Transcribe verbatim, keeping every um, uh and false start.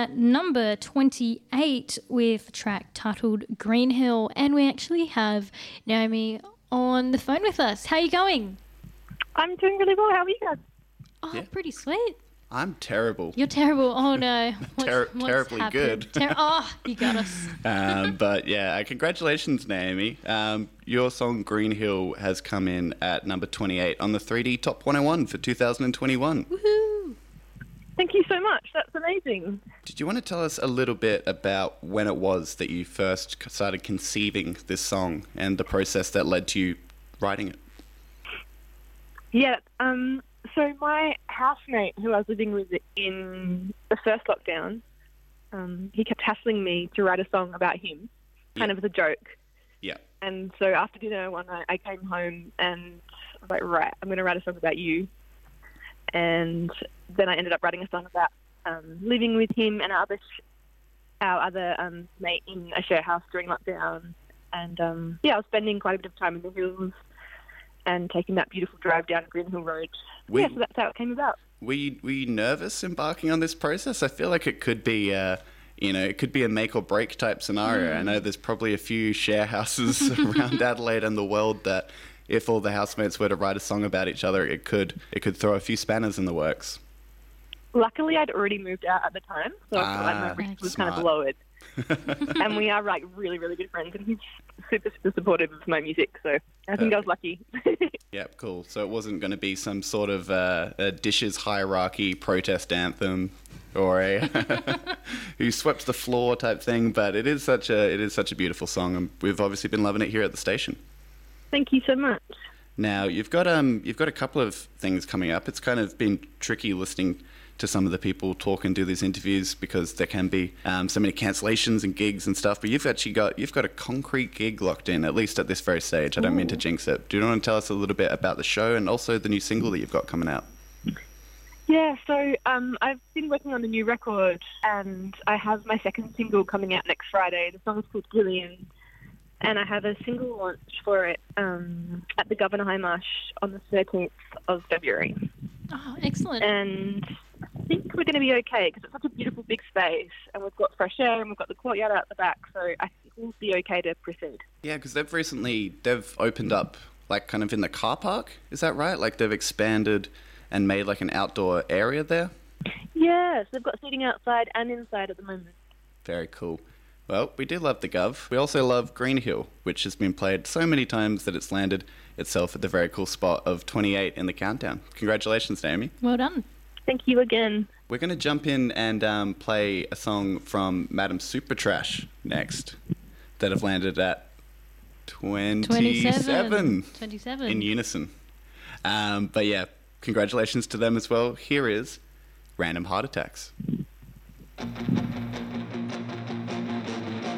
at number twenty-eight with a track titled Green Hill. And we actually have Naomi on the phone with us. How are you going? I'm doing really well. How are you guys? Oh, Yeah. pretty sweet. I'm terrible. You're terrible. Oh, no. What's, Ter- what's terribly happened? good. Ter- oh, you got us. um, but yeah, uh, congratulations, Naomi. Um, your song Green Hill has come in at number twenty-eight on the three D Top one oh one for two thousand twenty-one. Woohoo. Thank you so much. That's amazing. Did you want to tell us a little bit about when it was that you first started conceiving this song and the process that led to you writing it? Yeah. Um. So my housemate, who I was living with in the first lockdown, um, he kept hassling me to write a song about him, kind Yeah. of as a joke. Yeah. And so after dinner one night, I came home and I was like, right, I'm going to write a song about you. And then I ended up writing a song about um, living with him and our other, sh- our other um, mate in a share house during lockdown. And um, yeah, I was spending quite a bit of time in the hills and taking that beautiful drive down Green Hill Road. We- yeah, so that's how it came about. Were you, were you nervous embarking on this process? I feel like it could be, uh, you know, it could be a make or break type scenario. I know there's probably a few share houses around Adelaide and the world that, if all the housemates were to write a song about each other, it could it could throw a few spanners in the works. Luckily, I'd already moved out at the time, so I felt like my Ah, risk was smart. kind of lowered. And we are like really, really good friends, and he's super, super supportive of my music. So I think I was lucky. Yep, cool. So it wasn't going to be some sort of uh, a dishes hierarchy protest anthem or a who swept the floor type thing, but it is such a it is such a beautiful song, and we've obviously been loving it here at the station. Thank you so much. Now you've got um you've got a couple of things coming up. It's kind of been tricky listening to some of the people talk and do these interviews because there can be um, so many cancellations and gigs and stuff. But you've actually got you've got a concrete gig locked in, at least at this very stage. I don't mean to jinx it. Do you want to tell us a little bit about the show and also the new single that you've got coming out? Yeah, so um, I've been working on a new record, and I have my second single coming out next Friday. The song is called Gillian, and I have a single launch for it um, at the Governor High Marsh on the thirteenth of February. Oh, excellent. And I think we're going to be okay because it's such a beautiful big space, and we've got fresh air, and we've got the courtyard out the back, so I think we'll be okay to proceed. Yeah, because they've recently they've opened up like kind of in the car park. Is that right? Like they've expanded and made like an outdoor area there. Yes, they've got seating outside and inside at the moment. Very cool. Well, we do love the Gov. We also love Green Hill, which has been played so many times that it's landed itself at the very cool spot of twenty-eight in the countdown. Congratulations, Naomi. Well done. Thank you again. We're going to jump in and um, play a song from Madam Supertrash next that have landed at twenty-seven, twenty-seven. twenty-seven. in unison. Um, but yeah, congratulations to them as well. Here is Random Heart Attacks.